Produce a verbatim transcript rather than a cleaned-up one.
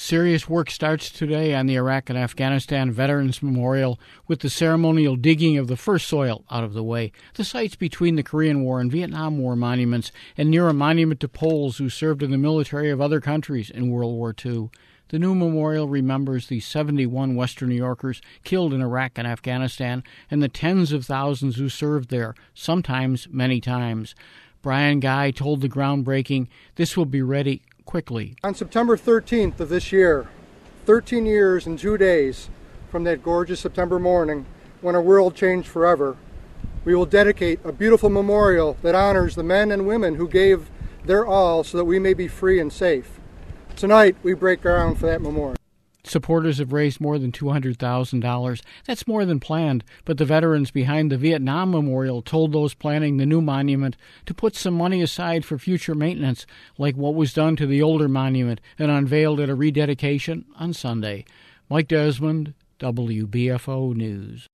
Serious work starts today on the Iraq and Afghanistan Veterans Memorial with the ceremonial digging of the first soil out of the way. The site's between the Korean War and Vietnam War monuments and near a monument to Poles who served in the military of other countries in World War Two. The new memorial remembers the seventy-one Western New Yorkers killed in Iraq and Afghanistan and the tens of thousands who served there, sometimes many times. Brian Guy told the groundbreaking this will be ready quickly. On September thirteenth of this year, thirteen years and two days from that gorgeous September morning when our world changed forever, we will dedicate a beautiful memorial that honors the men and women who gave their all so that we may be free and safe. Tonight, we break ground for that memorial. Supporters have raised more than two hundred thousand dollars. That's more than planned, but the veterans behind the Vietnam Memorial told those planning the new monument to put some money aside for future maintenance, like what was done to the older monument and unveiled at a rededication on Sunday. Mike Desmond, W B F O News.